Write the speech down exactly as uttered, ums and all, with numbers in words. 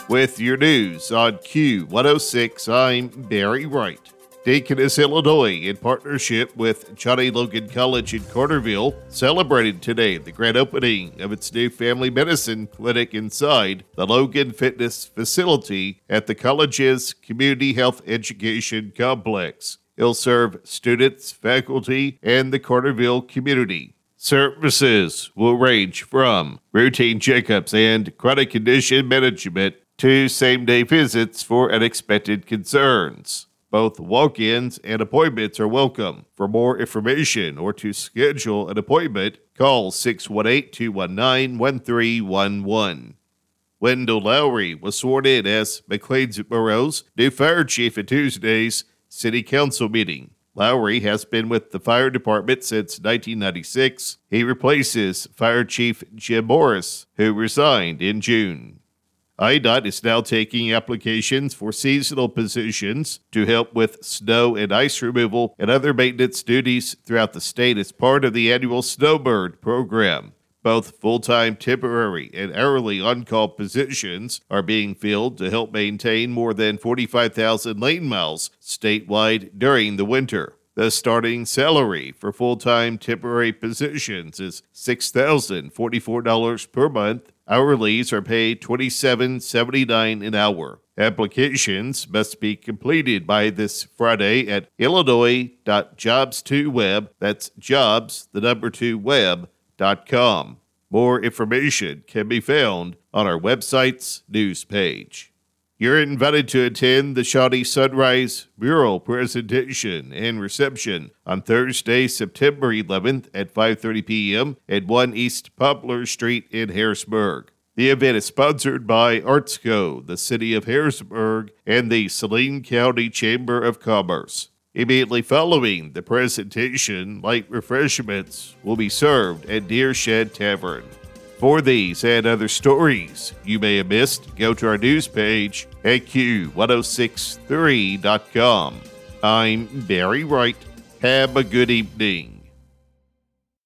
With your news on Q one oh six, I'm Barry Wright. Deaconess, Illinois, in partnership with Johnny Logan College in Carterville, celebrated today the grand opening of its new family medicine clinic inside the Logan Fitness facility at the college's Community Health Education Complex. It'll serve students, faculty, and the Carterville community. Services will range from routine checkups and chronic condition management to same-day visits for unexpected concerns. Both walk-ins and appointments are welcome. For more information or to schedule an appointment, call six one eight, two one nine, one three one one. Wendell Lowry was sworn in as McLeansboro's new fire chief at Tuesday's City Council meeting. Lowry has been with the fire department since nineteen ninety-six. He replaces Fire Chief Jim Morris, who resigned in June. I D O T is now taking applications for seasonal positions to help with snow and ice removal and other maintenance duties throughout the state as part of the annual Snowbird program. Both full-time, temporary, and hourly on-call positions are being filled to help maintain more than forty-five thousand lane miles statewide during the winter. The starting salary for full-time temporary positions is six thousand forty-four dollars per month. Hourlies are paid twenty-seven dollars and seventy-nine cents an hour. Applications must be completed by this Friday at illinois dot jobs two web. That's jobs, the number two web, dot com. More information can be found on our website's news page. You're invited to attend the Shawnee Sunrise mural presentation and reception on Thursday, September eleventh at five thirty p.m. at one East Poplar Street in Harrisburg. The event is sponsored by Artsco, the City of Harrisburg, and the Saline County Chamber of Commerce. Immediately following the presentation, light refreshments will be served at Deer Shed Tavern. For these and other stories you may have missed, go to our news page at Q ten sixty-three dot com. I'm Barry Wright. Have a good evening.